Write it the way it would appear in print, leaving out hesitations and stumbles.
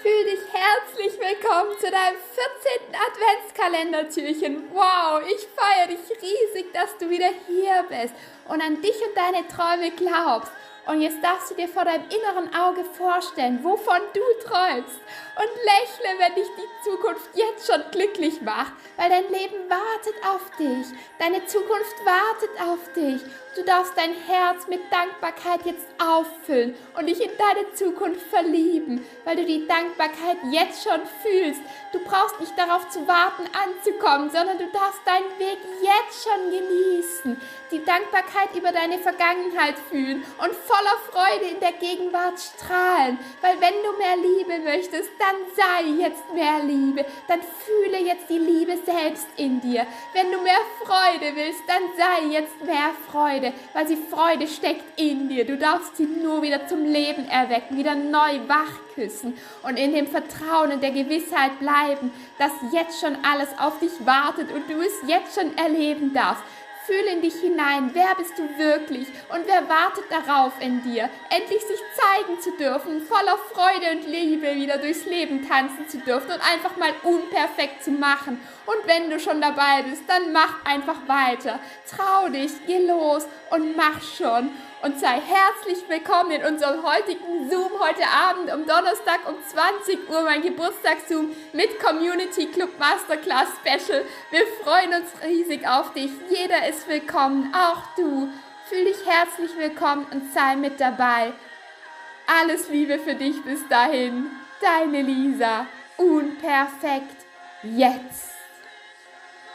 Fühl dich herzlich willkommen zu deinem 14. Adventskalendertürchen. Wow, ich feiere dich riesig, dass du wieder hier bist und an dich und deine Träume glaubst. Und jetzt darfst du dir vor deinem inneren Auge vorstellen, wovon du träumst. Und lächle, wenn dich die Zukunft jetzt schon glücklich macht, weil dein Leben wartet auf dich. Deine Zukunft wartet auf dich. Du darfst dein Herz mit Dankbarkeit jetzt auffüllen und dich in deine Zukunft verlieben, weil du die Dankbarkeit jetzt schon fühlst. Du brauchst nicht darauf zu warten, anzukommen, sondern du darfst deinen Weg jetzt schon genießen. Die Dankbarkeit über deine Vergangenheit fühlen und voller Freude in der Gegenwart strahlen. Weil wenn du mehr Liebe möchtest, dann sei jetzt mehr Liebe. Dann fühle jetzt die Liebe selbst in dir. Wenn du mehr Freude willst, dann sei jetzt mehr Freude, weil die Freude steckt in dir. Du darfst sie nur wieder zum Leben erwecken, wieder neu wachküssen und in dem Vertrauen und der Gewissheit bleiben, dass jetzt schon alles auf dich wartet und du es jetzt schon erleben darfst. Fühl in dich hinein, wer bist du wirklich und wer wartet darauf in dir, endlich sich zeigen zu dürfen, voller Freude und Liebe wieder durchs Leben tanzen zu dürfen und einfach mal unperfekt zu machen. Und wenn du schon dabei bist, dann mach einfach weiter. Trau dich, geh los und mach schon. Und sei herzlich willkommen in unserem heutigen Zoom, heute Abend um Donnerstag um 20 Uhr, mein Geburtstagszoom mit Community Club Masterclass Special. Wir freuen uns riesig auf dich. Jeder ist willkommen, auch du. Fühl dich herzlich willkommen und sei mit dabei. Alles Liebe für dich bis dahin. Deine Lisa. Unperfekt. Jetzt.